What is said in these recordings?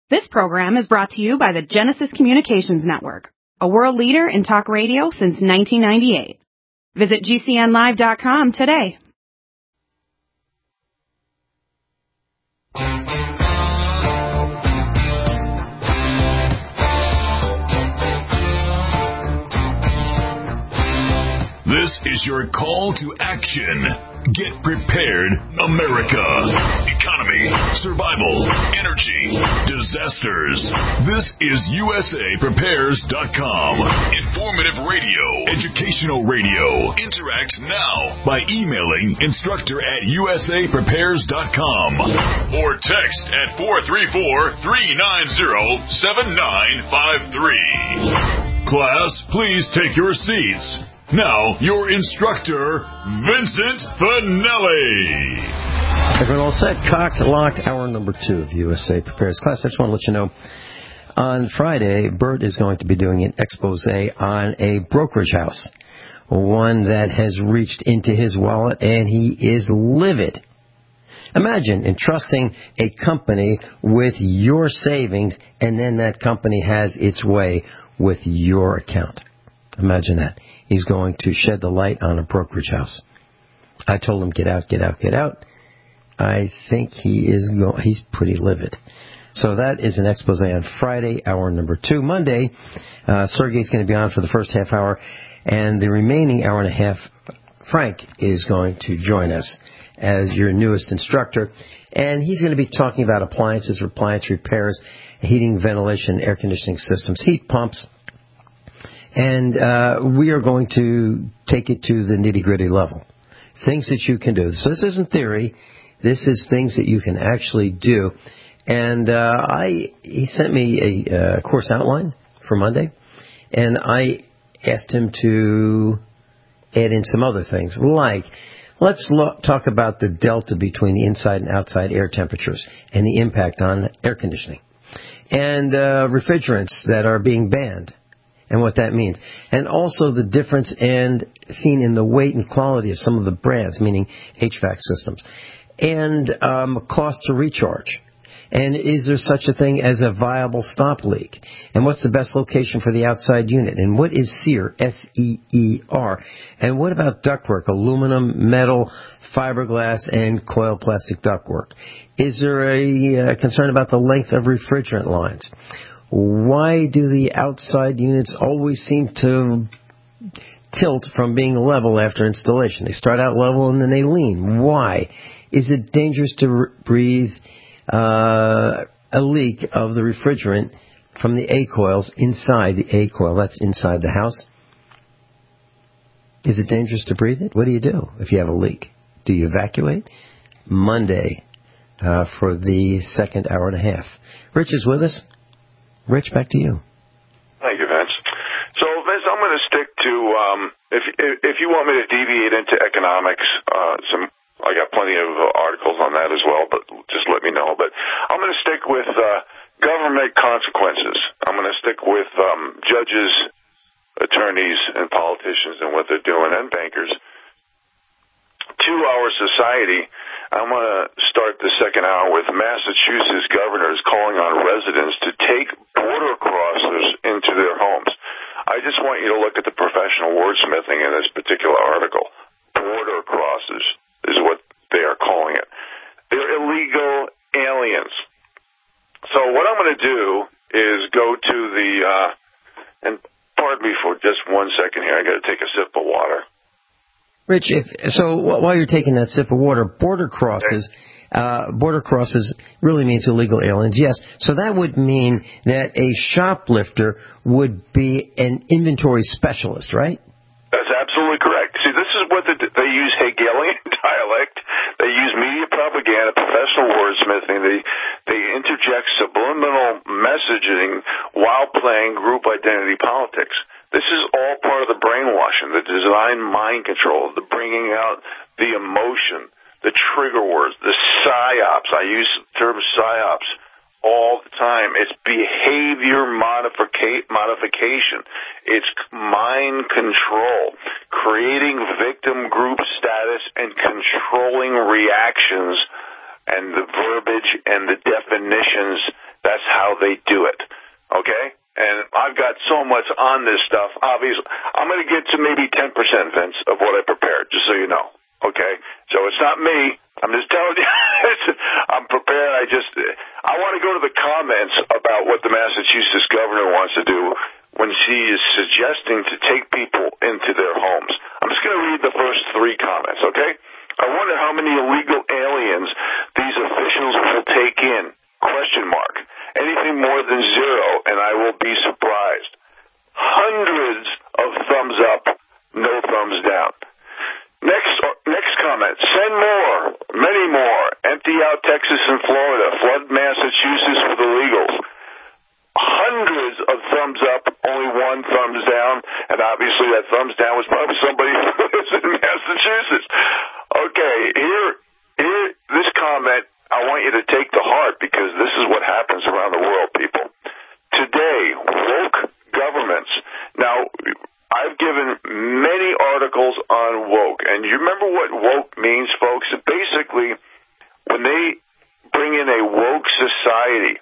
This program is brought to you by the Genesis Communications Network, a world leader in talk radio since 1998. Visit GCNlive.com today. This is your call to action. Get prepared, America. Economy, survival, energy, disasters. This is USAPrepares.com. Informative radio, educational radio. Interact now by emailing instructor@USAPrepares.com or text at 434-390-7953. Class, please take your seats. Now, your instructor, Vincent Finelli. Everyone all set? Cocked, locked, hour number 2 of USA Prepares. Class, I just want to let you know, on Friday, Bert is going to be doing an expose on a brokerage house, one that has reached into his wallet, and he is livid. Imagine entrusting a company with your savings, and then that company has its way with your account. Imagine that. He's going to shed the light on a brokerage house. I told him, get out, get out, get out. I think he's pretty livid. So that is an expose on Friday, hour number 2. Monday, Sergey's going to be on for the first half hour, and the remaining hour and a half, Frank is going to join us as your newest instructor. And he's going to be talking about appliances, appliance repairs, heating, ventilation, air conditioning systems, heat pumps. And we are going to take it to the nitty-gritty level. Things that you can do. So this isn't theory. This is things that you can actually do. And he sent me a course outline for Monday. And I asked him to add in some other things. Like, let's talk about the delta between the inside and outside air temperatures and the impact on air conditioning. And refrigerants that are being banned. And what that means. And also the difference seen in the weight and quality of some of the brands, meaning HVAC systems. And cost to recharge. And is there such a thing as a viable stop leak? And what's the best location for the outside unit? And what is SEER? S-E-E-R. And what about ductwork? Aluminum, metal, fiberglass, and coil plastic ductwork. Is there a concern about the length of refrigerant lines? Why do the outside units always seem to tilt from being level after installation? They start out level and then they lean. Why? Is it dangerous to breathe a leak of the refrigerant from the A-coils inside the A-coil? That's inside the house. Is it dangerous to breathe it? What do you do if you have a leak? Do you evacuate? Monday for the second hour and a half. Rich is with us. Rich, back to you. Thank you, Vince. So, Vince, I'm going to stick to, if you want me to deviate into economics, I got plenty of articles on that as well, but just let me know. But I'm going to stick with government consequences. I'm going to stick with judges, attorneys, and politicians and what they're doing, and bankers. To our society, I'm going to start the second hour with Massachusetts governors calling on residents to take border crossers into their homes. I just want you to look at the professional wordsmithing in this particular article. Border crossers is what they are calling it. They're illegal aliens. So what I'm going to do is go to and pardon me for just 1 second here. I got to take a sip of water. Rich, so while you're taking that sip of water, border crosses really means illegal aliens, yes. So that would mean that a shoplifter would be an inventory specialist, right? That's absolutely correct. See, this is what they use Hegelian dialect. They use media propaganda, professional wordsmithing. They interject subliminal messaging while playing group identity politics. This is all part of the brainwashing, the design mind control, the bringing out the emotion, the trigger words, the psyops. I use the term psyops all the time. It's behavior modification. It's mind control, creating victim group status and controlling reactions and the verbiage and the definitions That's how they do it. Okay? And I've got so much on this stuff. Obviously, I'm going to get to maybe 10%, Vince, of what I prepared, just so you know. Okay? So it's not me. I'm just telling you. I'm prepared. I want to go to the comments about what the Massachusetts governor wants to do when she is suggesting to take people into their homes. I'm just going to read the first 3 comments, okay? I wonder how many illegal aliens these officials will take in, ? Anything more than 0, and I will be surprised. Hundreds of thumbs up, no thumbs down. Next comment. Send more, many more. Empty out Texas and Florida. Flood Massachusetts with illegals. Hundreds of thumbs up, only 1 thumbs down, and obviously that thumbs down was probably somebody who lives in Massachusetts. Okay, here, this comment I want you to take to heart because this is what happens around the world, people. Today, woke governments. Now, I've given many articles on woke, and you remember what woke means, folks? Basically, when they bring in a woke society,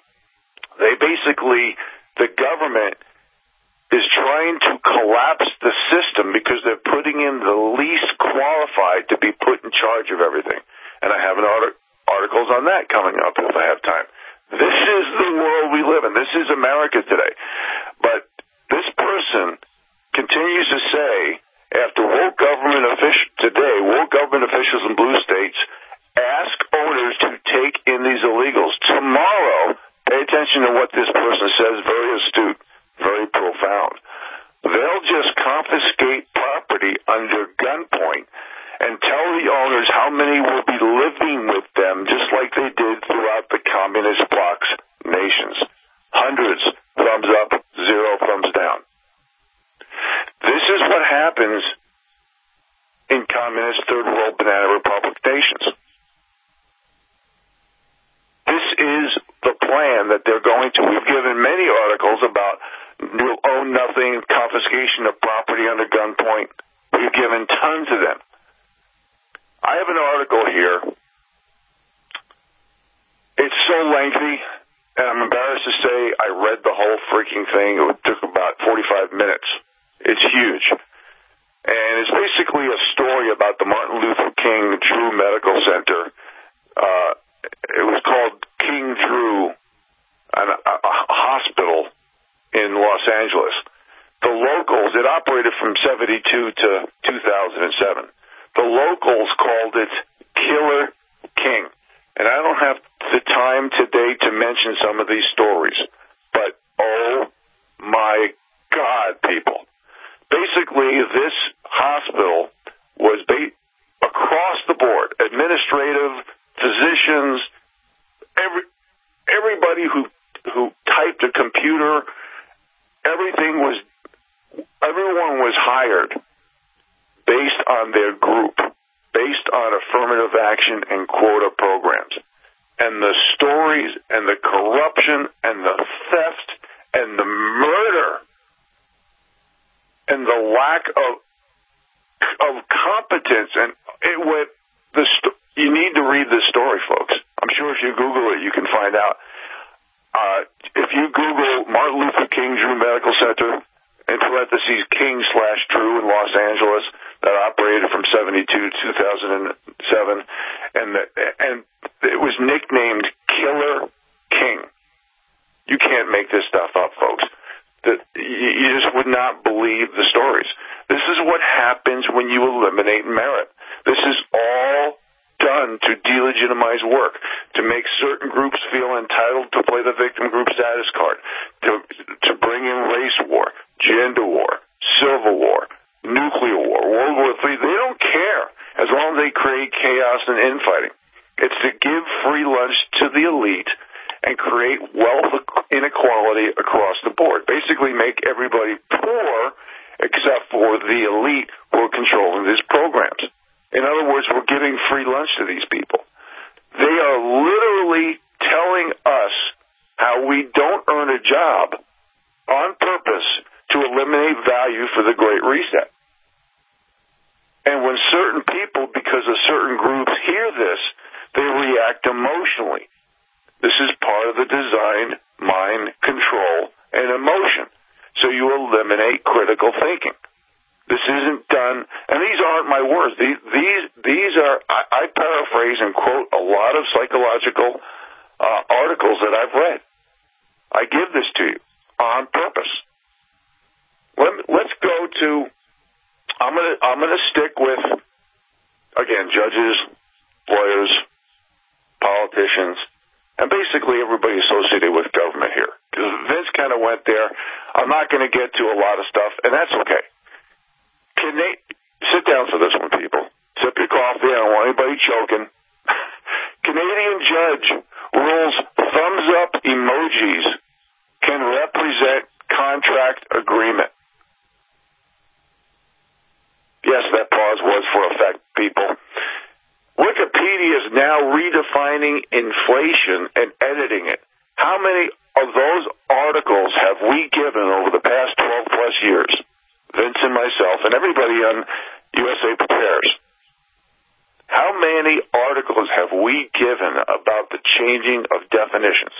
the government is trying to collapse the system because they're putting in the least qualified to be put in charge of everything. And I have articles on that coming up if I have time. This is the world we live in. This is America today. But this person continues to say, after woke government officials in blue states ask owners to take in these illegals. Tomorrow, pay attention to what this person says, very astute, very profound. They'll just confiscate property under gunpoint and tell the owners how many will be living with them, just like they did throughout the communist bloc's nations. Hundreds, thumbs up, 0 thumbs down. This is what happens in communist third world banana republic nations. This is the plan that they're going to. We've given many articles about own nothing, confiscation of property under gunpoint. We've given tons of them. I have an article here. It's so lengthy, and I'm embarrassed to say I read the whole freaking thing. It took about 45 minutes. It's huge. And it's basically a story about the Martin Luther King Drew Medical Center. It was called King Drew, a hospital in Los Angeles. The locals, it operated from 72 to 2007. The locals called it Killer King. And I don't have the time today to mention some of these stories. But, oh my God, people. Basically, this hospital was across the board, administrative, physicians, everybody who typed a computer, everyone was hired based on their group, based on affirmative action and quota programs. And the stories and the corruption and the theft and the murder and the lack of competence, and it went, you need to read this story, folks. I'm sure if you Google it, you can find out. If you Google Martin Luther King Drew Medical Center, in parentheses, King/Drew in Los Angeles, that operated from 72 to 2007, and it was nicknamed Killer King. You can't make this stuff up, folks. You just would not believe the stories. This is what happens when you eliminate merit. This is all done to delegitimize work, to make certain groups feel entitled to play the victim group status card, to bring in race war, gender war, civil war, nuclear war, World War III. They don't care as long as they create chaos and infighting. It's to give free lunch to the elite and create wealth inequality across the board. Basically make everybody poor except for the elite who are controlling these programs. In other words, we're giving free lunch to these people. They are literally telling us how we don't earn a job on purpose to eliminate value for the Great Reset. And when certain people, because of certain groups, hear this, they react emotionally. This is part of the design, mind control, and emotion. So you eliminate critical thinking. This isn't done, and these aren't my words. These are, I paraphrase and quote a lot of psychological articles that I've read. I give this to you on purpose. Let's go to, I'm gonna stick with, again, judges, lawyers, politicians, and basically everybody associated with government here. Because Vince kind of went there. I'm not going to get to a lot of stuff, and that's okay. Sit down for this one, people. Sip your coffee. I don't want anybody choking. Canadian judge rules thumbs up emojis can represent contract agreement. Yes, that pause was for effect, people. Wikipedia is now redefining inflation and editing it. How many of those articles have we given over the past 12 plus years? Vince and myself and everybody on USA Prepares. How many articles have we given about the changing of definitions?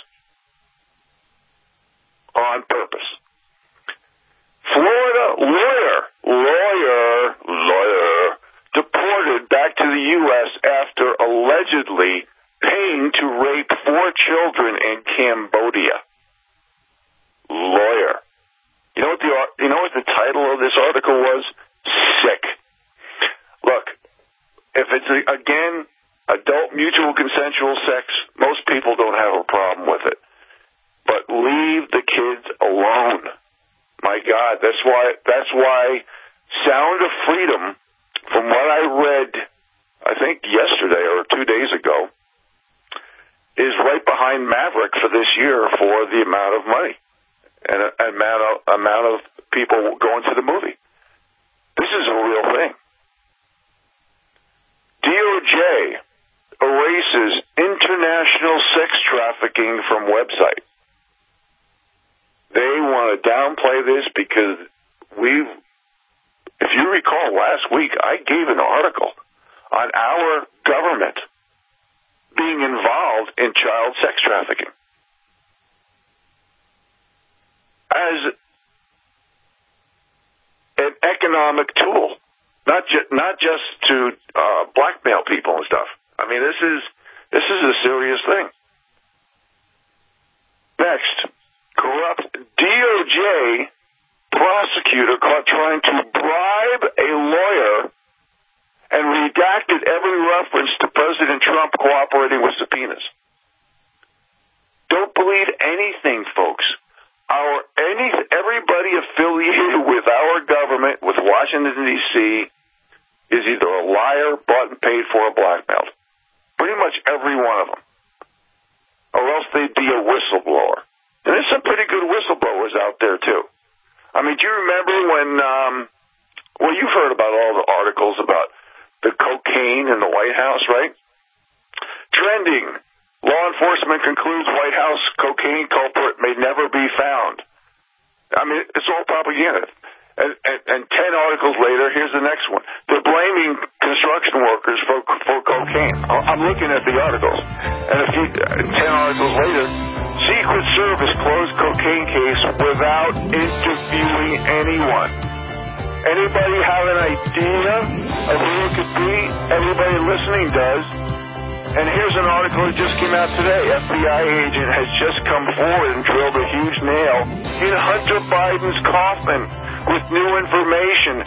On purpose. Florida lawyer deported back to the U.S. after allegedly paying to rape 4 children in Cambodia. Lawyer. You know what the title of this article was? Sick. Look, if it's, again, adult mutual consensual sex, most people don't have a problem with it. But leave the kids alone. My God, that's why Sound of Freedom, from what I read, I think yesterday or 2 days ago, is right behind Maverick for this year for the amount of money and amount of people going to the movie. This is a real thing. DOJ erases international sex trafficking from website. They want to downplay this because if you recall last week, I gave an article on our government being involved in child sex trafficking as an economic tool, not just to blackmail people and stuff. I mean, this is a serious thing. Next, corrupt DOJ prosecutor caught trying to bribe a lawyer and redacted every reference to President Trump cooperating with subpoenas. Don't believe anything, folks. Everybody affiliated with our government, with Washington, D.C., is either a liar, bought and paid for, or blackmailed. Pretty much every one of them. Or else they'd be a whistleblower. And there's some pretty good whistleblowers out there, too. I mean, do you remember when, you've heard about all the articles about the cocaine in the White House, right? Trending. Law enforcement concludes White House cocaine culprit may never be found. I mean, it's all propaganda. And 10 articles later, here's the next one. They're blaming construction workers for cocaine. I'm looking at the articles. And 10 articles later, Secret Service closed cocaine case without interviewing anyone. Anybody have an idea of who it could be? Everybody listening does. And here's an article that just came out today. FBI agent has just come forward and drilled a huge nail in Hunter Biden's coffin with new information.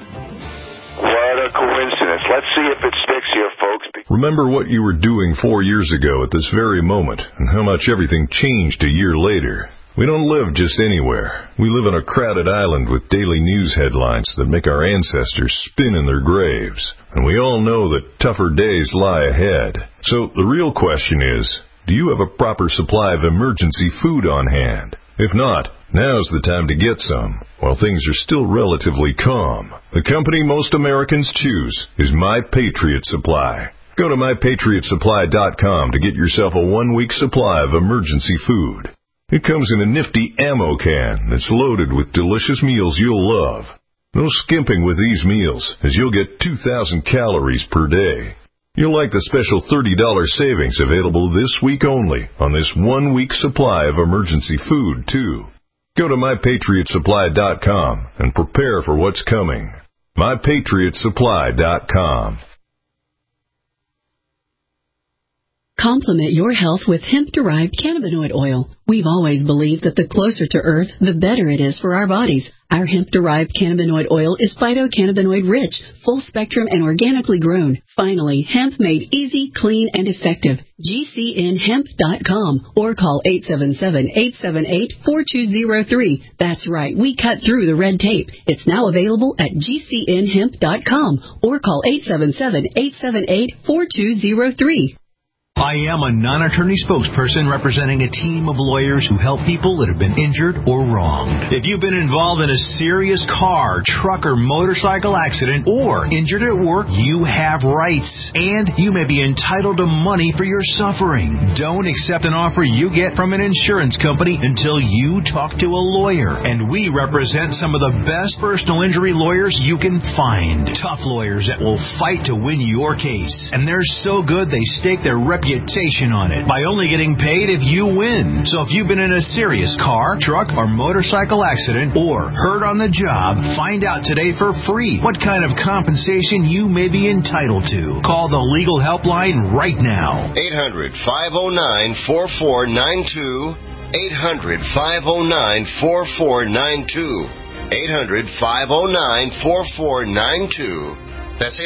What a coincidence. Let's see if it sticks here, folks. Remember what you were doing 4 years ago at this very moment and how much everything changed a year later. We don't live just anywhere. We live on a crowded island with daily news headlines that make our ancestors spin in their graves. And we all know that tougher days lie ahead. So the real question is, do you have a proper supply of emergency food on hand? If not, now's the time to get some, while things are still relatively calm. The company most Americans choose is My Patriot Supply. Go to MyPatriotSupply.com to get yourself a 1-week supply of emergency food. It comes in a nifty ammo can that's loaded with delicious meals you'll love. No skimping with these meals, as you'll get 2,000 calories per day. You'll like the special $30 savings available this week only on this 1 week supply of emergency food, too. Go to MyPatriotSupply.com and prepare for what's coming. MyPatriotSupply.com. Complement your health with hemp-derived cannabinoid oil. We've always believed that the closer to Earth, the better it is for our bodies. Our hemp-derived cannabinoid oil is phytocannabinoid-rich, full-spectrum, and organically grown. Finally, hemp made easy, clean, and effective. GCNhemp.com or call 877-878-4203. That's right, we cut through the red tape. It's now available at GCNhemp.com or call 877-878-4203. I am a non-attorney spokesperson representing a team of lawyers who help people that have been injured or wronged. If you've been involved in a serious car, truck, or motorcycle accident or injured at work, you have rights, and you may be entitled to money for your suffering. Don't accept an offer you get from an insurance company until you talk to a lawyer, and we represent some of the best personal injury lawyers you can find. Tough lawyers that will fight to win your case, and they're so good they stake their reputation on it by only getting paid if you win. So if you've been in a serious car, truck, or motorcycle accident or hurt on the job, find out today for free what kind of compensation you may be entitled to. Call the legal helpline right now. 800-509-4492. 800-509-4492. 800-509-4492. That's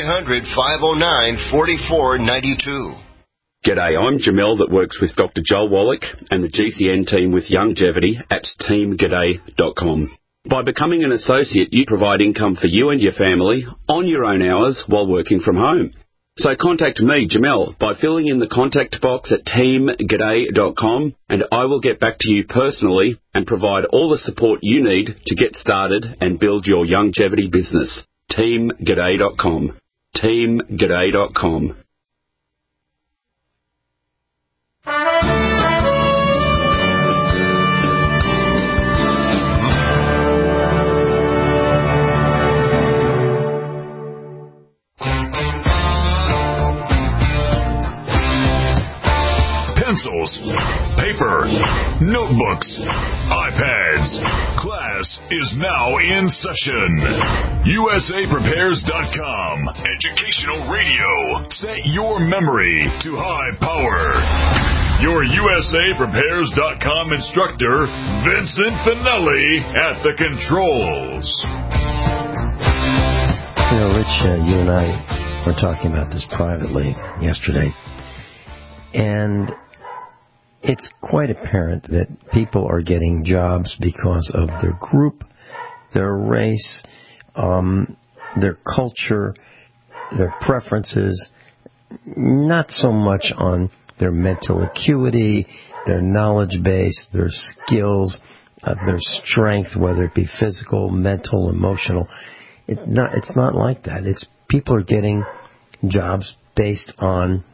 800-509-4492. G'day, I'm Jamel that works with Dr. Joel Wallach and the GCN team with Youngevity at teamg'day.com. By becoming an associate, you provide income for you and your family on your own hours while working from home. So contact me, Jamel, by filling in the contact box at teamg'day.com, and I will get back to you personally and provide all the support you need to get started and build your Youngevity business. teamg'day.com. teamg'day.com. Pencils, paper, notebooks, iPads. Class is now in session. USAPrepares.com. Educational radio. Set your memory to high power. Your USAPrepares.com instructor, Vincent Finelli, at the controls. You know, Rich, you and I were talking about this privately yesterday, and it's quite apparent that people are getting jobs because of their group, their race, their culture, their preferences, not so much on their mental acuity, their knowledge base, their skills, their strength, whether it be physical, mental, emotional. It's not like that. It's people are getting jobs based on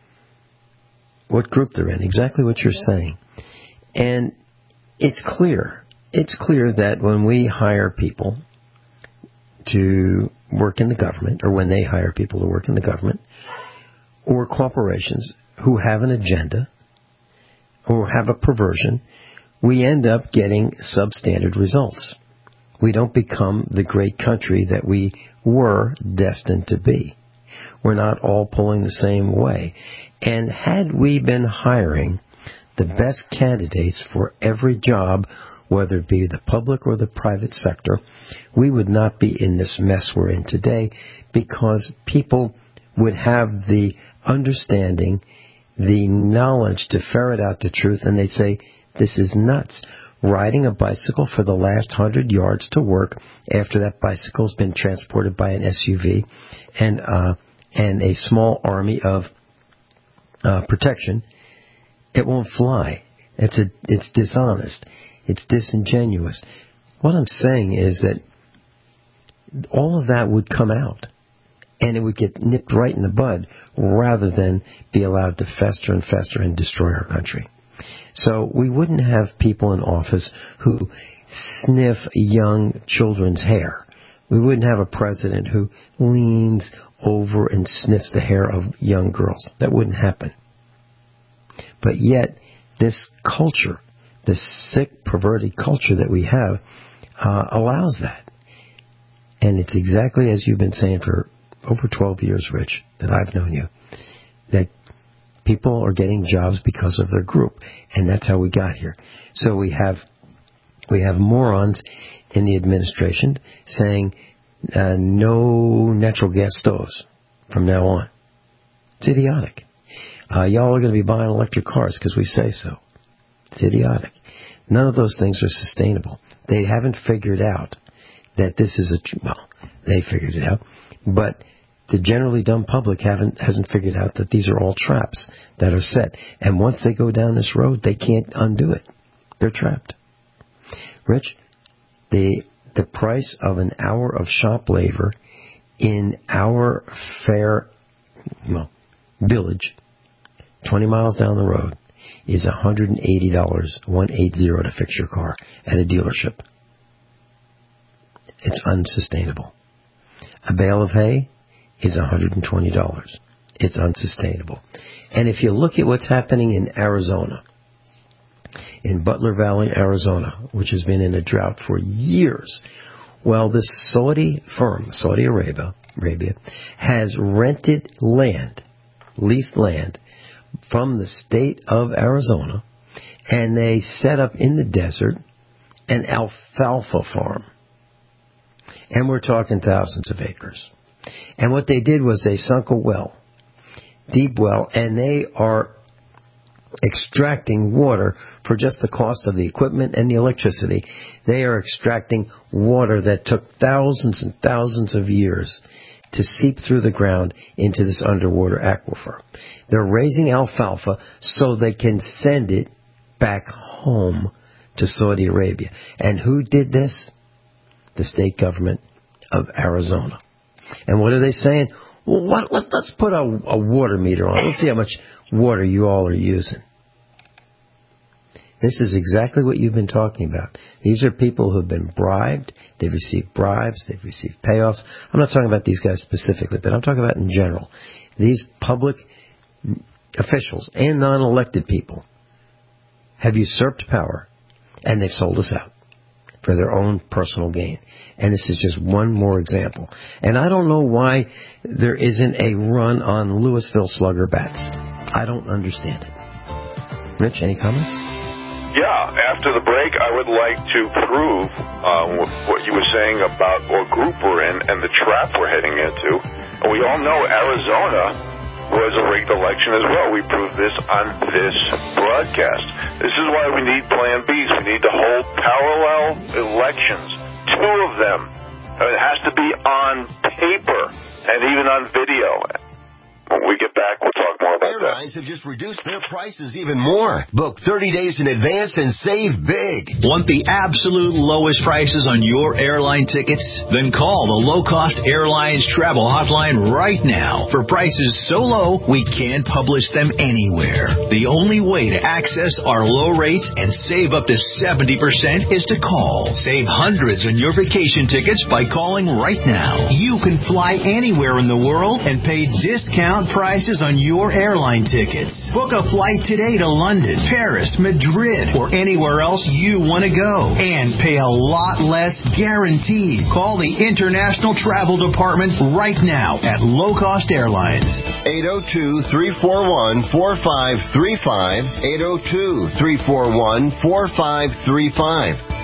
what group they're in, exactly what you're saying. And it's clear that when we hire people to work in the government, or when they hire people to work in the government, or corporations who have an agenda or have a perversion, we end up getting substandard results. We don't become the great country that we were destined to be. We're not all pulling the same way. And had we been hiring the best candidates for every job, whether it be the public or the private sector, we would not be in this mess we're in today, because people would have the understanding, the knowledge to ferret out the truth, and they'd say, this is nuts. Riding a bicycle for the last 100 yards to work after that bicycle's been transported by an SUV and a small army of protection, it won't fly. It's dishonest. It's disingenuous. What I'm saying is that all of that would come out, and it would get nipped right in the bud rather than be allowed to fester and fester and destroy our country. So we wouldn't have people in office who sniff young children's hair. We wouldn't have a president who leans over and sniffs the hair of young girls. That wouldn't happen. But yet, this culture, this sick, perverted culture that we have, allows that. And it's exactly as you've been saying for over 12 years, Rich, that I've known you, that people are getting jobs because of their group. And that's how we got here. So we have morons in the administration saying no natural gas stoves from now on. It's idiotic. Y'all are going to be buying electric cars because we say so. It's idiotic. None of those things are sustainable. They haven't figured out that this is well, they figured it out, but the generally dumb public hasn't figured out that these are all traps that are set. And once they go down this road, they can't undo it. They're trapped. Rich, the price of an hour of shop labor in our fair village, 20 miles down the road, is $180, $180 to fix your car at a dealership. It's unsustainable. A bale of hay is $120. It's unsustainable. And if you look at what's happening in Arizona, in Butler Valley, Arizona, which has been in a drought for years, well, this Saudi firm, Saudi Arabia, has rented land, leased land, from the state of Arizona, and they set up in the desert an alfalfa farm. And we're talking thousands of acres. And what they did was they sunk a well, deep well, and they are extracting water for just the cost of the equipment and the electricity. They are extracting water that took thousands and thousands of years to seep through the ground into this underwater aquifer. They're raising alfalfa so they can send it back home to Saudi Arabia. And who did this? The state government of Arizona. And what are they saying? Well, let's put a water meter on. Let's see how much water you all are using. This is exactly what you've been talking about. These are people who have been bribed. They've received bribes. They've received payoffs. I'm not talking about these guys specifically, but I'm talking about in general. These public officials and non-elected people have usurped power, and they've sold us out for their own personal gain. And this is just one more example. And I don't know why there isn't a run on Louisville Slugger bats. I don't understand it. Rich, any comments? Yeah, after the break, I would like to prove what you were saying about what group we're in and the trap we're heading into. And we all know Arizona was a rigged election as well. We proved this on this broadcast. This is why we need Plan Bs. We need to hold parallel elections, 2 of them. And it has to be on paper and even on video. When we get back, we'll talk more about that. Airlines have just reduced their prices even more. Book 30 days in advance and save big. Want the absolute lowest prices on your airline tickets? Then call the Low Cost Airlines Travel Hotline right now. For prices so low, we can't publish them anywhere. The only way to access our low rates and save up to 70% is to call. Save hundreds on your vacation tickets by calling right now. You can fly anywhere in the world and pay discount prices on your airline tickets. Book a flight today to London, Paris, Madrid, or anywhere else you want to go. And pay a lot less guaranteed. Call the International Travel Department right now at Low Cost Airlines. 802-341-4535. 802-341-4535.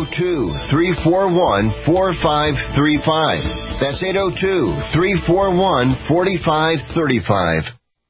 802-341-4535. That's 802-341-4535.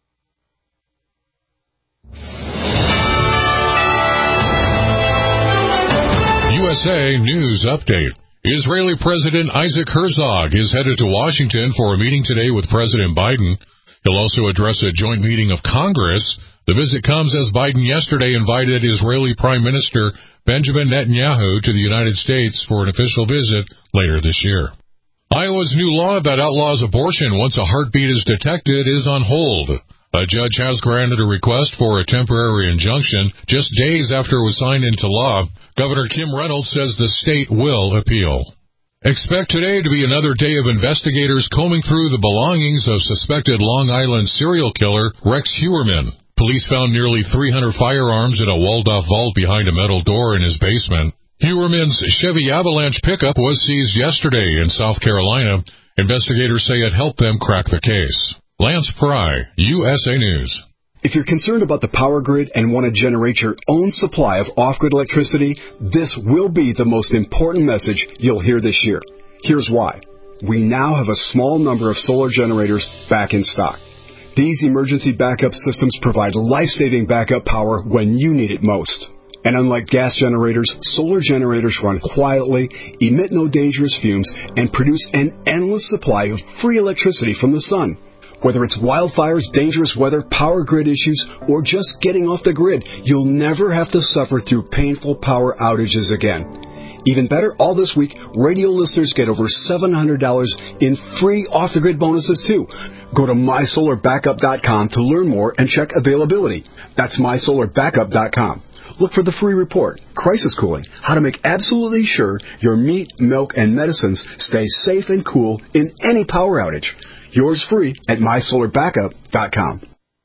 USA News Update. Israeli President Isaac Herzog is headed to Washington for a meeting today with President Biden. He'll also address a joint meeting of Congress. The visit comes as Biden yesterday invited Israeli Prime Minister Benjamin Netanyahu to the United States for an official visit later this year. Iowa's new law that outlaws abortion once a heartbeat is detected is on hold. A judge has granted a request for a temporary injunction just days after it was signed into law. Governor Kim Reynolds says the state will appeal. Expect today to be another day of investigators combing through the belongings of suspected Long Island serial killer Rex Heuermann. Police found nearly 300 firearms in a walled-off vault behind a metal door in his basement. Heuermann's Chevy Avalanche pickup was seized yesterday in South Carolina. Investigators say it helped them crack the case. Lance Pry, USA News. If you're concerned about the power grid and want to generate your own supply of off-grid electricity, this will be the most important message you'll hear this year. Here's why. We now have a small number of solar generators back in stock. These emergency backup systems provide life-saving backup power when you need it most. And unlike gas generators, solar generators run quietly, emit no dangerous fumes, and produce an endless supply of free electricity from the sun. Whether it's wildfires, dangerous weather, power grid issues, or just getting off the grid, you'll never have to suffer through painful power outages again. Even better, all this week, radio listeners get over $700 in free off-the-grid bonuses, too. Go to MySolarBackup.com to learn more and check availability. That's MySolarBackup.com. Look for the free report, Crisis Cooling, how to make absolutely sure your meat, milk, and medicines stay safe and cool in any power outage. Yours free at MySolarBackup.com.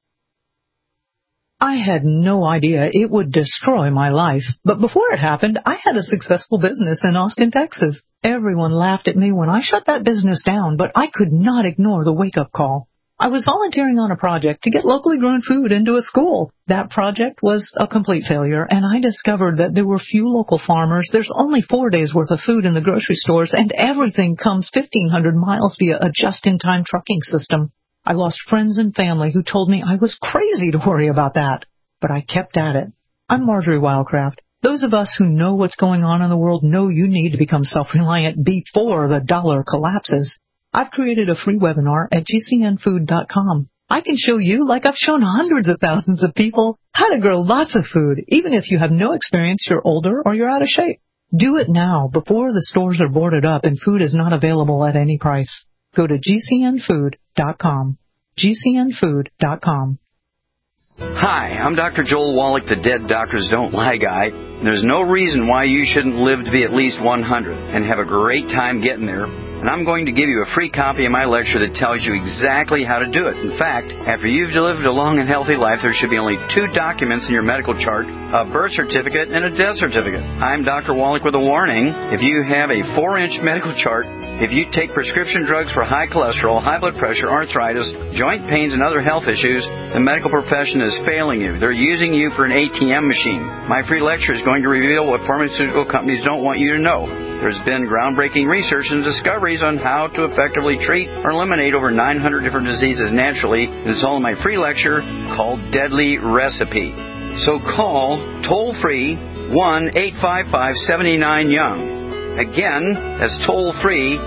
I had no idea it would destroy my life, but before it happened, I had a successful business in Austin, Texas. Everyone laughed at me when I shut that business down, but I could not ignore the wake-up call. I was volunteering on a project to get locally grown food into a school. That project was a complete failure, and I discovered that there were few local farmers. There's only 4 days' worth of food in the grocery stores, and everything comes 1,500 miles via a just-in-time trucking system. I lost friends and family who told me I was crazy to worry about that, but I kept at it. I'm Marjorie Wildcraft. Those of us who know what's going on in the world know you need to become self-reliant before the dollar collapses. I've created a free webinar at GCNfood.com. I can show you, like I've shown hundreds of thousands of people, how to grow lots of food, even if you have no experience, you're older, or you're out of shape. Do it now, before the stores are boarded up and food is not available at any price. Go to GCNfood.com. GCNfood.com. Hi, I'm Dr. Joel Wallach, the Dead Doctors Don't Lie guy. There's no reason why you shouldn't live to be at least 100 and have a great time getting there. And I'm going to give you a free copy of my lecture that tells you exactly how to do it. In fact, after you've lived a long and healthy life, there should be only 2 documents in your medical chart, a birth certificate and a death certificate. I'm Dr. Wallach with a warning. If you have a 4-inch medical chart, if you take prescription drugs for high cholesterol, high blood pressure, arthritis, joint pains, and other health issues, the medical profession is failing you. They're using you for an ATM machine. My free lecture is going to reveal what pharmaceutical companies don't want you to know. There's been groundbreaking research and discoveries on how to effectively treat or eliminate over 900 different diseases naturally. It's all in my free lecture called Deadly Recipe. So call toll-free 1-855-79-YOUNG. Again, that's toll-free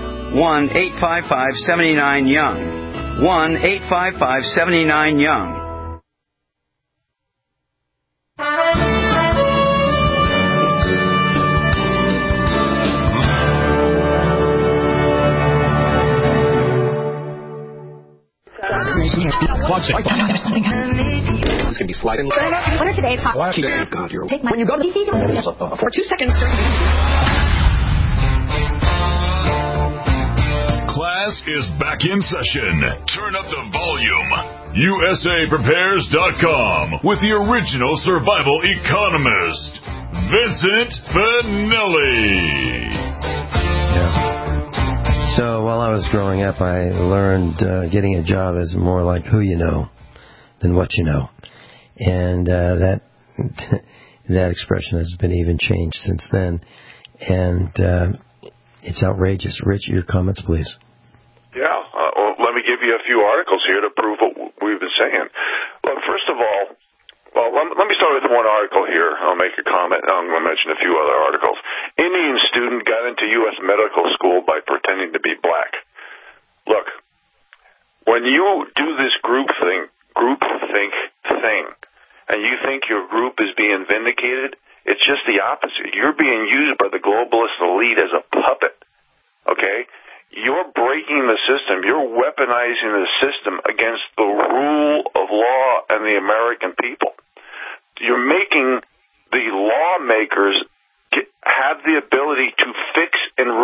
1-855-79-YOUNG. 1-855-79-YOUNG. Watch it. There's something happening. It's going to be sliding. What are today's hot? God, you're... Take my... When you go to the TV for 2 seconds. Class is back in session. Turn up the volume. USAPrepares.com with the original survival economist, Vincent Finelli. So while I was growing up, I learned getting a job is more like who you know than what you know. And that expression has been even changed since then. And it's outrageous. Rich, your comments, please. Yeah. Well, let me give you a few articles here to prove what we've been saying. Look, first of all, let me start with one article here. I'll make a comment. I'm going to mention a few other articles. Indian student got into U.S. medical school by pretending to be black. Look, when you do this groupthink thing, and you think your group is being vindicated, it's just the opposite. You're being used by the globalist elite as a puppet, okay? You're breaking the system. You're weaponizing the system against the rule of law and the American people. You're making the lawmakers have the ability to fix and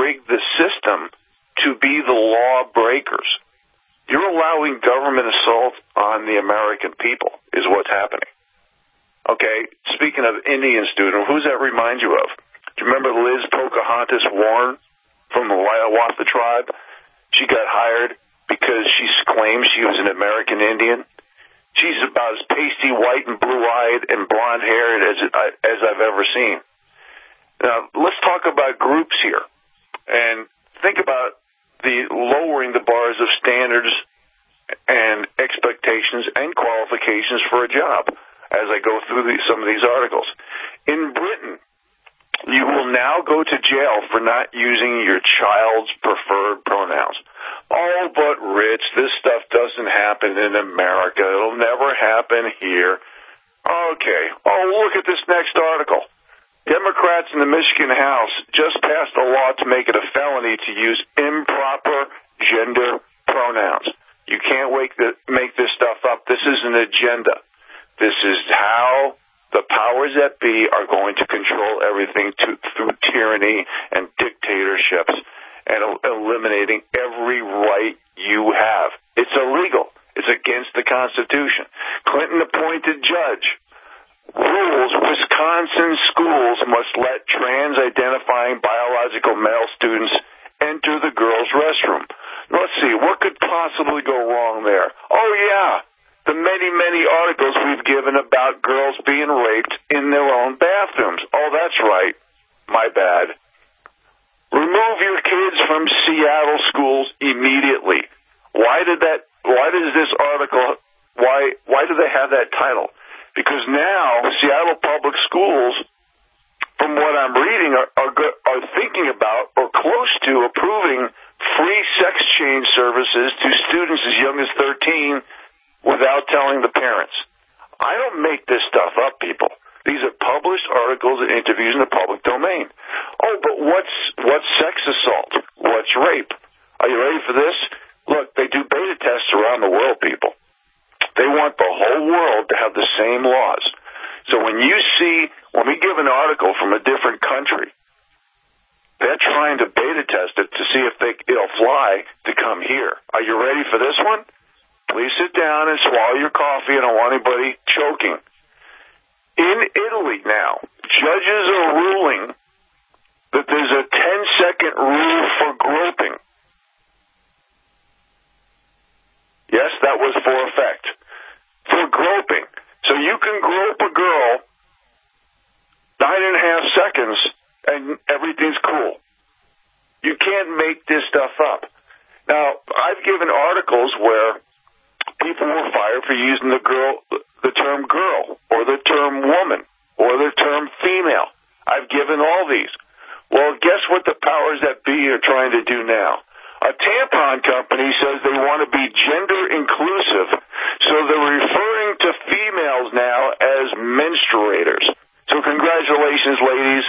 rig the system to be the law breakers. You're allowing government assault on the American people is what's happening. Okay, speaking of Indian student, who's that remind you of? Do you remember Liz Pocahontas Warren from the Hiawatha tribe? She got hired because she claimed she was an American Indian. She's about as pasty white and blue-eyed and blonde-haired as I've ever seen. Now, let's talk about groups here. And think about the lowering the bars of standards and expectations and qualifications for a job as I go through some of these articles. In Britain, you will now go to jail for not using your child's preferred pronouns. Oh, but Rich, this stuff doesn't happen in America. It'll never happen here. Okay. Oh, look at this next article. Democrats in the Michigan House just passed a law to make it a felony to use improper gender pronouns. You can't make this stuff up. This is an agenda. This is how the powers that be are going to control everything through tyranny and dictatorships and eliminating every right you have. It's illegal. It's against the Constitution. Clinton appointed judge. Rules, Wisconsin schools must let trans-identifying biological male students enter the girls' restroom. Let's see, what could possibly go wrong there? Oh, yeah, the many, many articles we've given about girls being raped in their own bathrooms. Oh, that's right. My bad. Remove your kids from Seattle schools immediately. Why do they have that title? Because now Seattle Public Schools, from what I'm reading, are thinking about or close to approving free sex change services to students as young as 13 without telling the parents. I don't make this stuff up, people. These are published articles and interviews in the public domain. Oh, but what's sex assault? What's rape? Are you ready for this? Look, they do beta tests around the world, people. They want the whole world to have the same laws. So when we give an article from a different country, they're trying to beta test it to see if it'll fly to come here. Are you ready for this one? Please sit down and swallow your coffee. I don't want anybody choking. In Italy now, judges are ruling that there's a 10-second rule for groping. Yes, that was for effect. For groping. So you can grope a girl 9.5 seconds and everything's cool. You can't make this stuff up. Now, I've given articles where people were fired for using the term girl or the term woman or the term female. I've given all these. Well, guess what the powers that be are trying to do now? A tampon company says they want to be gender inclusive, so they're referring to females now as menstruators. So congratulations, ladies.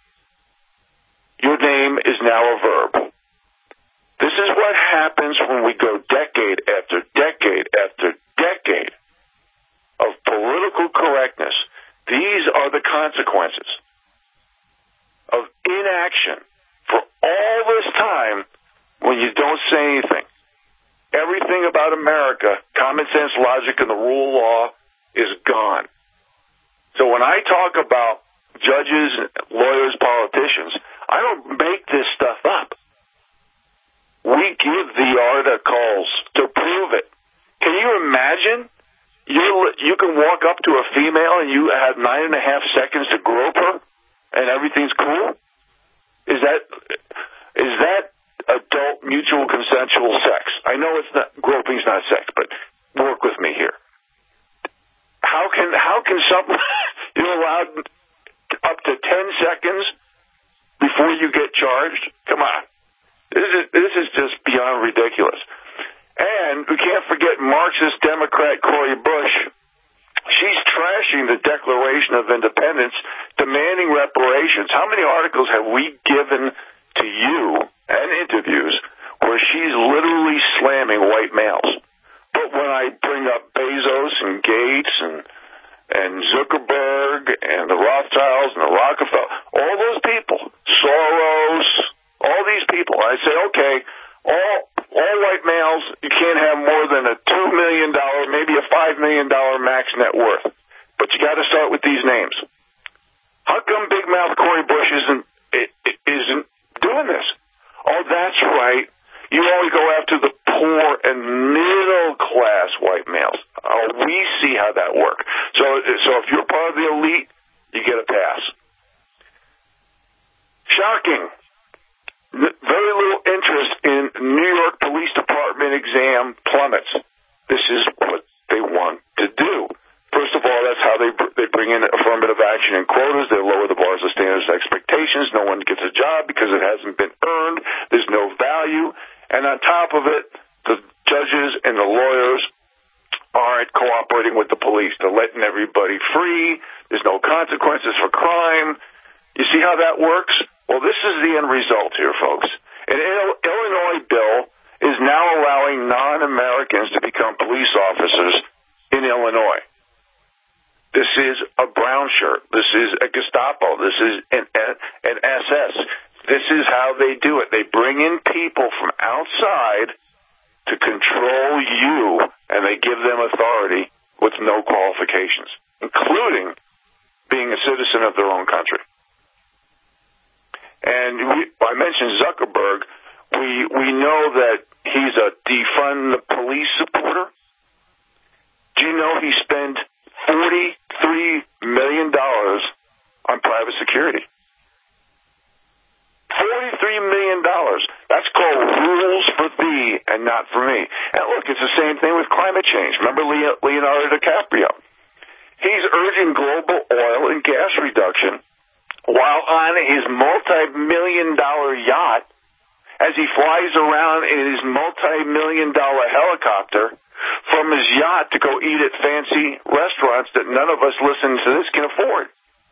Your name is now a verb. This is what happens when we go decade after decade after decade of political correctness. These are the consequences of inaction for all this time. When you don't say anything, everything about America, common sense, logic, and the rule of law is gone. So when I talk about judges, lawyers, politicians, I don't make this stuff up. We give the articles to prove it. Can you imagine? You can walk up to a female and you have 9.5 seconds to grope her, and everything's cool? Is that adult mutual consensual sex? I know it's not, groping's not sex, but work with me here. How can you're allowed up to 10 seconds before you get charged? Come on. This is just beyond ridiculous. And we can't forget Marxist Democrat Cori Bush. She's trashing the Declaration of Independence, demanding reparations. How many articles have we given to you and interviews where she's literally slamming white males? But when I bring up Bezos and Gates and Zuckerberg and the Rothschilds and the Rockefeller, all those people, Soros, all these people, okay, all white males, you can't have more than a $2 million, maybe a $5 million max net worth. But you got to start with these names. How come Big Mouth Cori Bush isn't doing this? Oh, that's right. You only go after the poor and middle-class white males. Oh, we see how that works. So if you're part of the elite, you get a pass. Shocking. Very little interest in New York Police Department exam plummets. This is what they want to do. First of all, that's how they bring in affirmative action and quotas. They lower the bars of standards and expectations. No one gets a job because it hasn't been earned. There's no value. And on top of it, the judges and the lawyers aren't cooperating with the police. They're letting everybody free. There's no consequences for crime. You see how that works? Well, this is the end result here, folks. An Illinois bill is now allowing non-Americans to become police officers in Illinois. This is a brown shirt. This is a Gestapo. This is an SS. This is how they do it. They bring in people from outside to control you, and they give them authority with no qualifications, including being a citizen of their own country. And I mentioned Zuckerberg. We know that he's a defund the police supporter. Do you know he spent $43 million on private security? $43 million. That's called rules for thee and not for me. And look, it's the same thing with climate change. Remember Leonardo DiCaprio? He's urging global oil and gas reduction while on his multi-million-dollar yacht, as he flies around in his multi-million-dollar helicopter from his yacht to go eat at fancy restaurants that none of us listening to this can afford.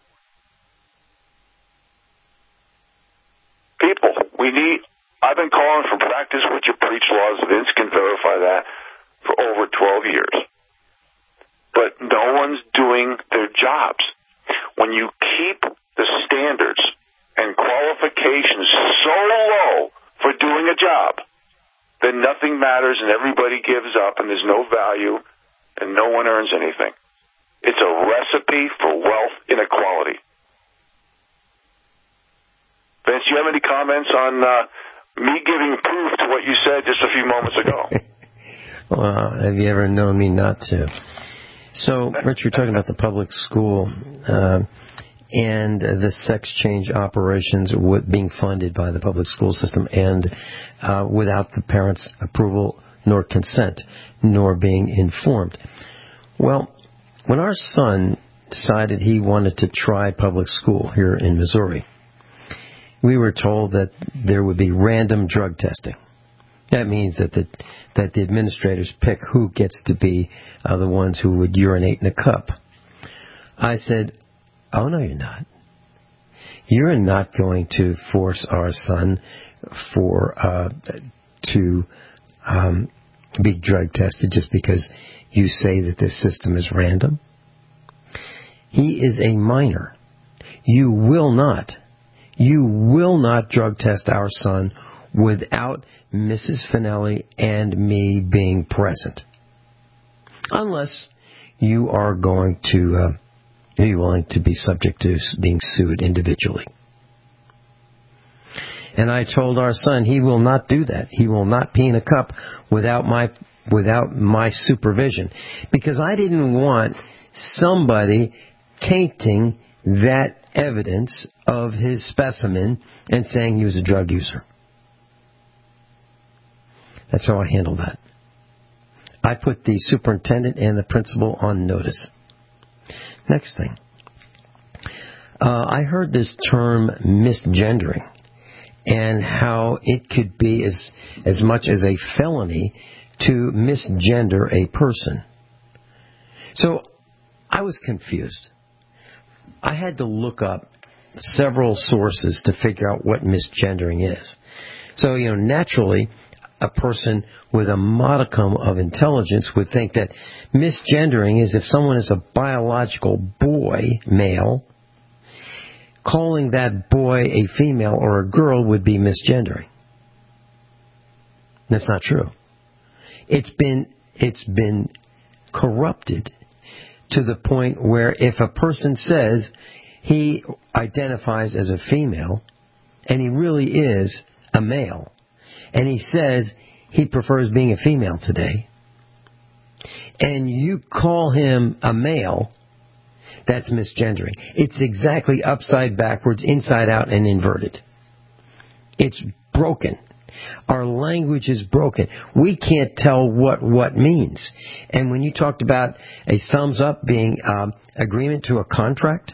People, I've been calling for practice what you preach laws. Vince can verify that for over 12 years. But no one's doing their jobs. When you keep the standards and qualifications so low for doing a job, then nothing matters and everybody gives up and there's no value and no one earns anything. It's a recipe for wealth inequality. Vince, do you have any comments on me giving proof to what you said just a few moments ago? Well, have you ever known me not to? So, Rich, you're talking about the public school and the sex change operations being funded by the public school system and without the parents' approval nor consent, nor being informed. Well, when our son decided he wanted to try public school here in Missouri, we were told that there would be random drug testing. That means that the administrators pick who gets to be the ones who would urinate in a cup. I said, oh, no, you're not. You're not going to force our son to be drug tested just because you say that this system is random. He is a minor. You will not drug test our son without Mrs. Finelli and me being present. Unless you are going to be willing to be subject to being sued individually. And I told our son he will not do that. He will not pee in a cup without my supervision. Because I didn't want somebody tainting that evidence of his specimen and saying he was a drug user. That's how I handled that. I put the superintendent and the principal on notice. Next thing. I heard this term misgendering and how it could be as much as a felony to misgender a person. So I was confused. I had to look up several sources to figure out what misgendering is. So, naturally, a person with a modicum of intelligence would think that misgendering is if someone is a biological boy, male, calling that boy a female or a girl would be misgendering. That's not true. It's been corrupted to the point where if a person says he identifies as a female and he really is a male, and he says he prefers being a female today, and you call him a male, that's misgendering. It's exactly upside backwards, inside out, and inverted. It's broken. Our language is broken. We can't tell what means. And when you talked about a thumbs up being agreement to a contract,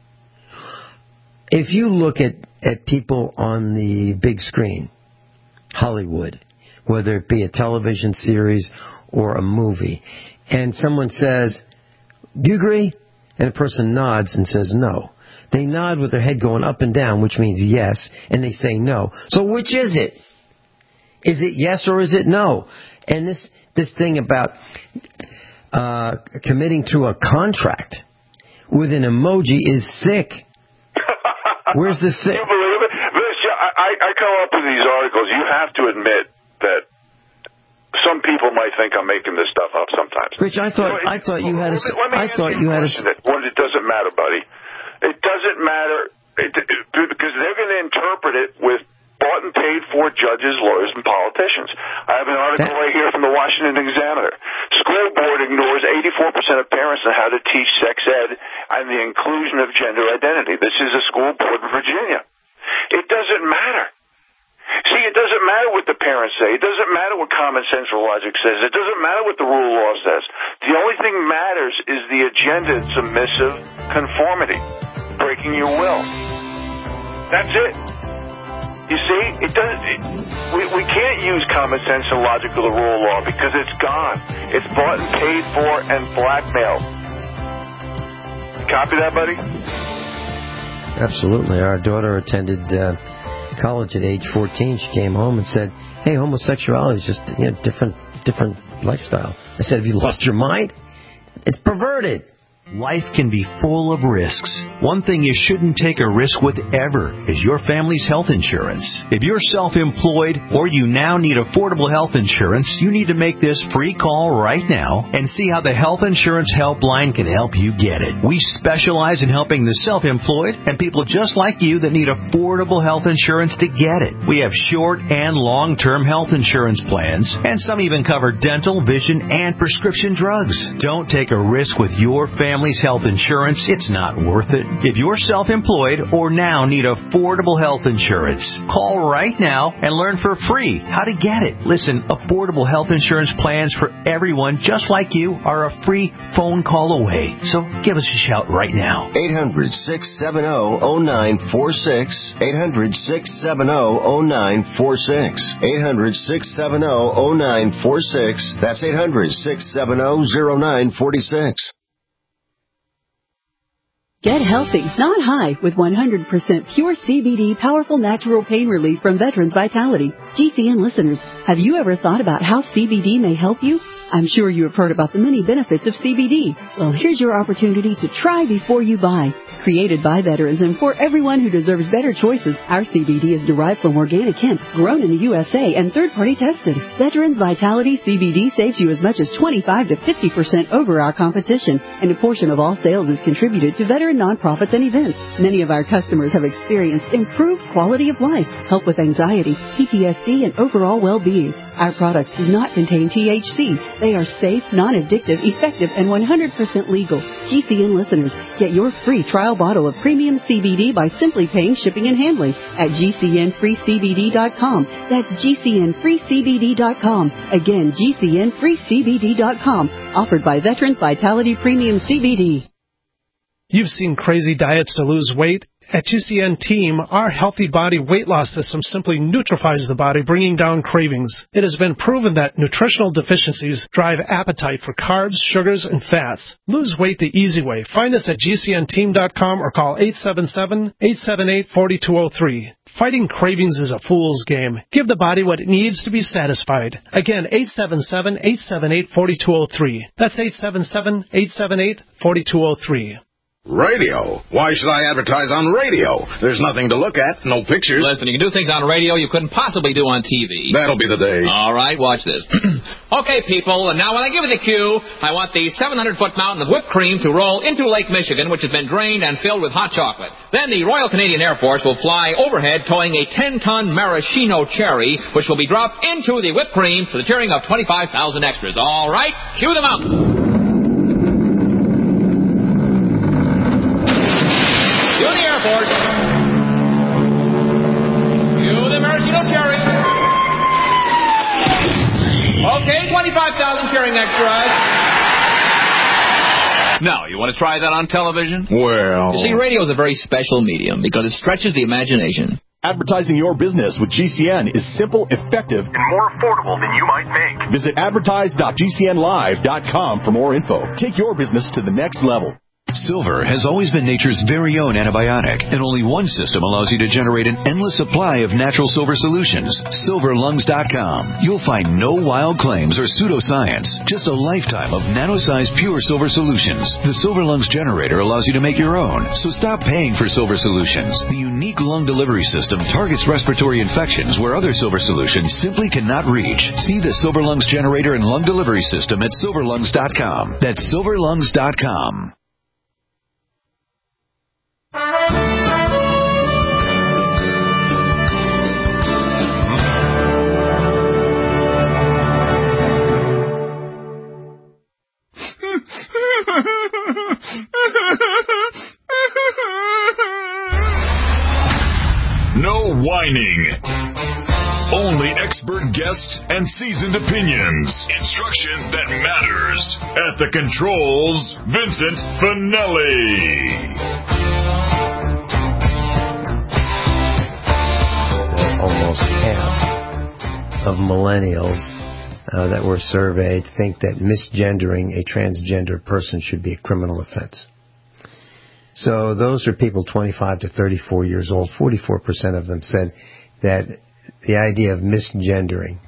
if you look at people on the big screen, Hollywood, whether it be a television series or a movie, and someone says, "Do you agree?" and a person nods and says no. They nod with their head going up and down, which means yes, and they say no. So which is it? Is it yes or is it no? And this thing about committing to a contract with an emoji is sick. Where's the sick? You believe it? I come up with these articles. You have to admit that some people might think I'm making this stuff up sometimes. Rich, I thought you had a. Well, it doesn't matter, buddy. It doesn't matter because they're going to interpret it with bought and paid for judges, lawyers, and politicians. I have an article right here from the Washington Examiner. School board ignores 84% of parents on how to teach sex ed and the inclusion of gender identity. This is a school board in Virginia. It doesn't matter. See, it doesn't matter what the parents say. It doesn't matter what common sense or logic says. It doesn't matter what the rule of law says. The only thing matters is the agenda, submissive conformity, breaking your will. That's it. You see, we can't use common sense and logic or the rule of law because it's gone. It's bought and paid for and blackmailed. Copy that, buddy? Absolutely. Our daughter attended college at age 14. She came home and said, "Hey, homosexuality is just different lifestyle." I said, "Have you lost your mind? It's perverted." Life can be full of risks. One thing you shouldn't take a risk with ever is your family's health insurance. If you're self-employed or you now need affordable health insurance, you need to make this free call right now and see how the Health Insurance Helpline can help you get it. We specialize in helping the self-employed and people just like you that need affordable health insurance to get it. We have short and long-term health insurance plans, and some even cover dental, vision, and prescription drugs. Don't take a risk with your family's health insurance. It's not worth it. If you're self-employed or now need affordable health insurance, call right now and learn for free how to get it. Listen, affordable health insurance plans for everyone just like you are a free phone call away. So give us a shout right now. 800-670-0946. 800-670-0946. 800-670-0946. That's 800-670-0946. Get healthy, not high, with 100% pure CBD powerful natural pain relief from Veterans Vitality. GCN listeners, have you ever thought about how CBD may help you? I'm sure you have heard about the many benefits of CBD. Well, here's your opportunity to try before you buy. Created by veterans and for everyone who deserves better choices, our CBD is derived from organic hemp, grown in the USA, and third-party tested. Veterans Vitality CBD saves you as much as 25 to 50% over our competition, and a portion of all sales is contributed to veteran nonprofits and events. Many of our customers have experienced improved quality of life, help with anxiety, PTSD, and overall well-being. Our products do not contain THC. They are safe, non-addictive, effective, and 100% legal. GCN listeners, get your free trial bottle of premium CBD by simply paying shipping and handling at GCNFreeCBD.com. That's GCNFreeCBD.com. Again, GCNFreeCBD.com. Offered by Veterans Vitality Premium CBD. You've seen crazy diets to lose weight. At GCN Team, our healthy body weight loss system simply neutralizes the body, bringing down cravings. It has been proven that nutritional deficiencies drive appetite for carbs, sugars, and fats. Lose weight the easy way. Find us at GCNteam.com or call 877-878-4203. Fighting cravings is a fool's game. Give the body what it needs to be satisfied. Again, 877-878-4203. That's 877-878-4203. Radio? Why should I advertise on radio? There's nothing to look at, no pictures. Listen, you can do things on radio you couldn't possibly do on TV. That'll be the day. All right, watch this. Okay, people, and now when I give you the cue, I want the 700-foot mountain of whipped cream to roll into Lake Michigan, which has been drained and filled with hot chocolate. Then the Royal Canadian Air Force will fly overhead towing a 10-ton maraschino cherry, which will be dropped into the whipped cream to the cheering of 25,000 extras. All right, cue the mountain. Okay, 25,000 cheering extras. Now, you want to try that on television? Well... You see, radio is a very special medium because it stretches the imagination. Advertising your business with GCN is simple, effective, and more affordable than you might think. Visit advertise.gcnlive.com for more info. Take your business to the next level. Silver has always been nature's very own antibiotic, and only one system allows you to generate an endless supply of natural silver solutions. SilverLungs.com. You'll find no wild claims or pseudoscience, just a lifetime of nano-sized pure silver solutions. The Silver Lungs generator allows you to make your own, so stop paying for silver solutions. The unique lung delivery system targets respiratory infections where other silver solutions simply cannot reach. See the Silver Lungs generator and lung delivery system at SilverLungs.com. That's SilverLungs.com. No whining. Only expert guests and seasoned opinions. Instruction that matters. At the controls, Vincent Finelli. Almost half of millennials that were surveyed think that misgendering a transgender person should be a criminal offense. So those are people 25 to 34 years old. 44% of them said that the idea of misgendering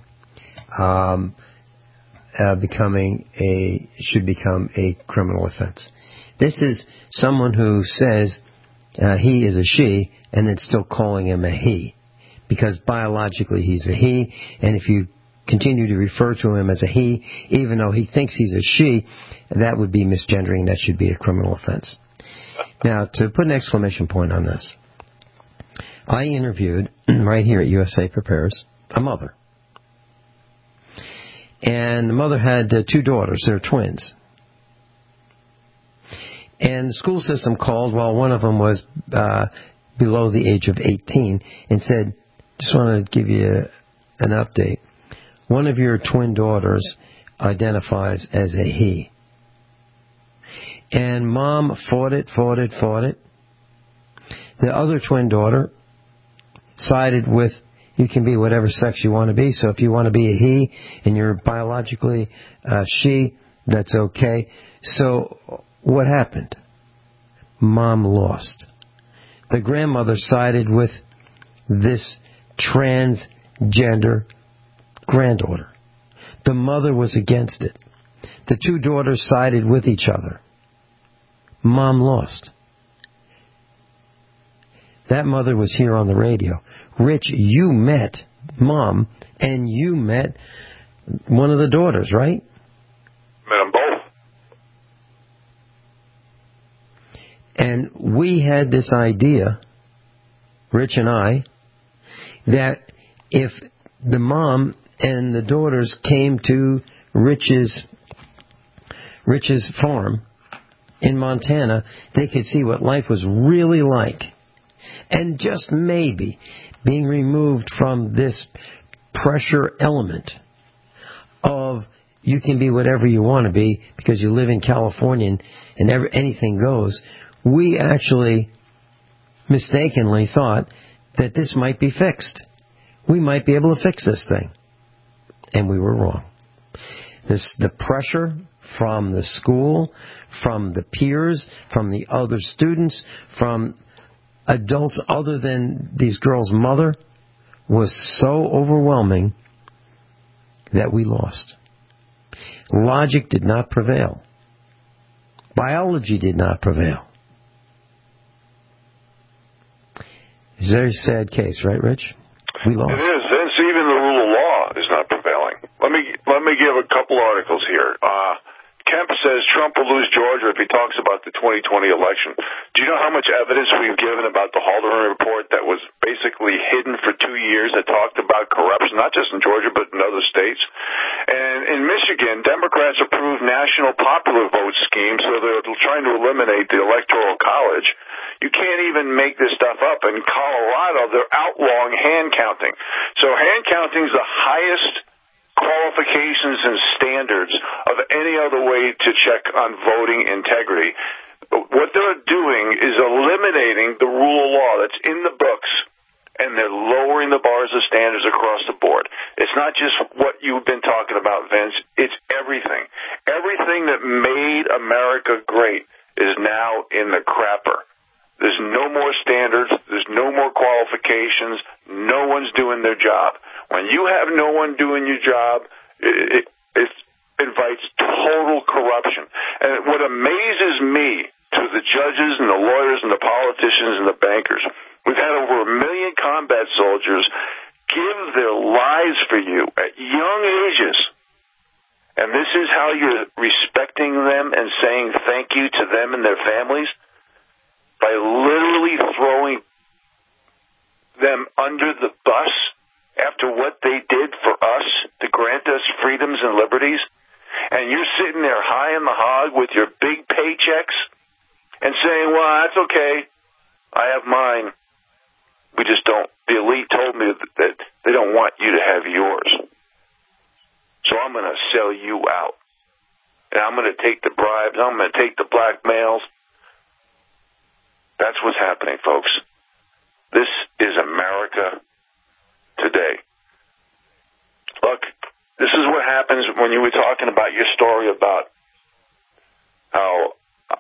should become a criminal offense. This is someone who says he is a she and then still calling him a he, because biologically he's a he, and if you continue to refer to him as a he, even though he thinks he's a she, that would be misgendering. That should be a criminal offense. Now, to put an exclamation point on this, I interviewed, right here at USA Prepares, a mother. And the mother had two daughters. They're twins. And the school system called while one of them was below the age of 18 and said, just want to give you an update. One of your twin daughters identifies as a he. And Mom fought it. The other twin daughter sided with, you can be whatever sex you want to be, so if you want to be a he and you're biologically she, that's okay. So what happened? Mom lost. The grandmother sided with this transgender granddaughter. The mother was against it. The two daughters sided with each other. Mom lost. That mother was here on the radio. Rich, you met Mom, and you met one of the daughters, right? Met them both. And we had this idea, Rich and I, that if the mom and the daughters came to Rich's farm in Montana, they could see what life was really like. And just maybe being removed from this pressure element of you can be whatever you want to be because you live in California and anything goes, we actually mistakenly thought that this might be fixed. We might be able to fix this thing. And we were wrong. The pressure from the school, from the peers, from the other students, from adults other than these girls' mother was so overwhelming that we lost. Logic did not prevail. Biology did not prevail. It's a very sad case, right, Rich? We lost. It is. Since even the rule of law is not prevailing. Let me give a couple articles here. Kemp says Trump will lose Georgia if he talks about the 2020 election. Do you know how much evidence we've given about the Haldeman report that was basically hidden for 2 years that talked about corruption, not just in Georgia but in other states? And in Michigan, Democrats approved national popular vote schemes, so they're trying to eliminate the Electoral College. You can't even make this stuff up. In Colorado, they're outlawing hand counting. So hand counting is the highest qualifications and standards of any other way to check on voting integrity. What they're doing is eliminating the rule of law that's in the books, and they're lowering the bars of standards across the board. It's not just what you've been talking about, Vince. It's everything. Everything that made America great is now in the crapper. There's no more standards. There's no more qualifications. No one's doing their job. When you have no one doing your job, it invites total corruption. And what amazes me to the judges and the lawyers and the politicians and the bankers, we've had over 1 million combat soldiers give their lives for you at young ages. And this is how you're respecting them and saying thank you to them and their families? By literally throwing them under the bus after what they did for us to grant us freedoms and liberties, and you're sitting there high in the hog with your big paychecks and saying, well, that's okay, I have mine. We just don't. The elite told me that they don't want you to have yours. So I'm going to sell you out. And I'm going to take the bribes. I'm going to take the blackmails. That's what's happening, folks. This is America today. Look, this is what happens when you were talking about your story about how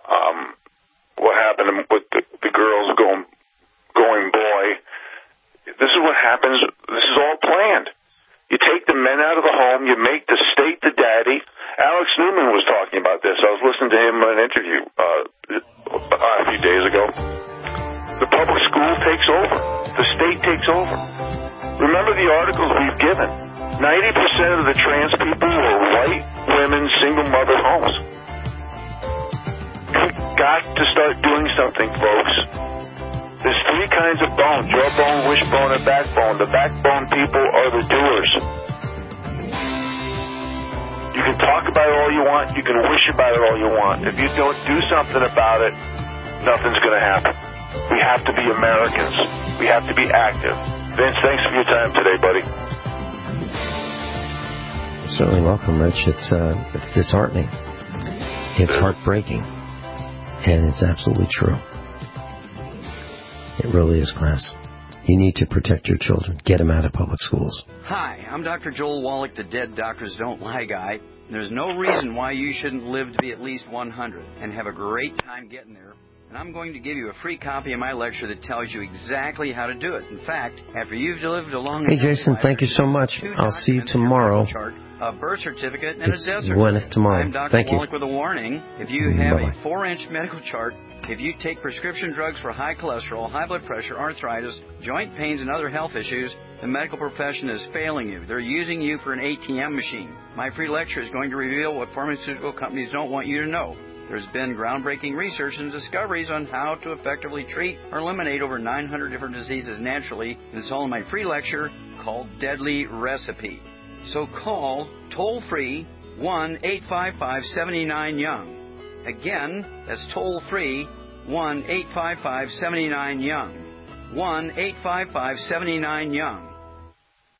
what happened with the girls going boy. This is what happens. This is all planned. You take the men out of the home. You make the state the daddy. Alex Newman was talking about this. I was listening to him in an interview a few days ago. The public school takes over. The state takes over. Remember the articles we've given. 90% of the trans people were white women, single mother homes. We've got to start doing something, folks. There's 3 kinds of bone: jawbone, wishbone, and backbone. The backbone people are the doers. You can talk about it all you want. You can wish about it all you want. If you don't do something about it, nothing's going to happen. We have to be Americans. We have to be active. Vince, thanks for your time today, buddy. Certainly welcome, Rich. It's disheartening. It's heartbreaking. And it's absolutely true. It really is, class. You need to protect your children. Get them out of public schools. Hi, I'm Dr. Joel Wallach, the Dead Doctors Don't Lie guy. There's no reason why you shouldn't live to be at least 100 and have a great time getting there. And I'm going to give you a free copy of my lecture that tells you exactly how to do it. In fact, after you've lived a long... Hey, Jason, thank you so much. I'll see you tomorrow. A birth certificate and a death certificate. Gwyneth tomorrow. I'm Dr. Thank Wallach you. with a warning. If you have Bye-bye. a 4-inch medical chart, if you take prescription drugs for high cholesterol, high blood pressure, arthritis, joint pains, and other health issues, the medical profession is failing you. They're using you for an ATM machine. My free lecture is going to reveal what pharmaceutical companies don't want you to know. There's been groundbreaking research and discoveries on how to effectively treat or eliminate over 900 different diseases naturally, and it's all in my free lecture called Deadly Recipe. So call toll-free 1-855-79-YOUNG. Again, that's toll-free 1-855-79-YOUNG. 1-855-79-YOUNG.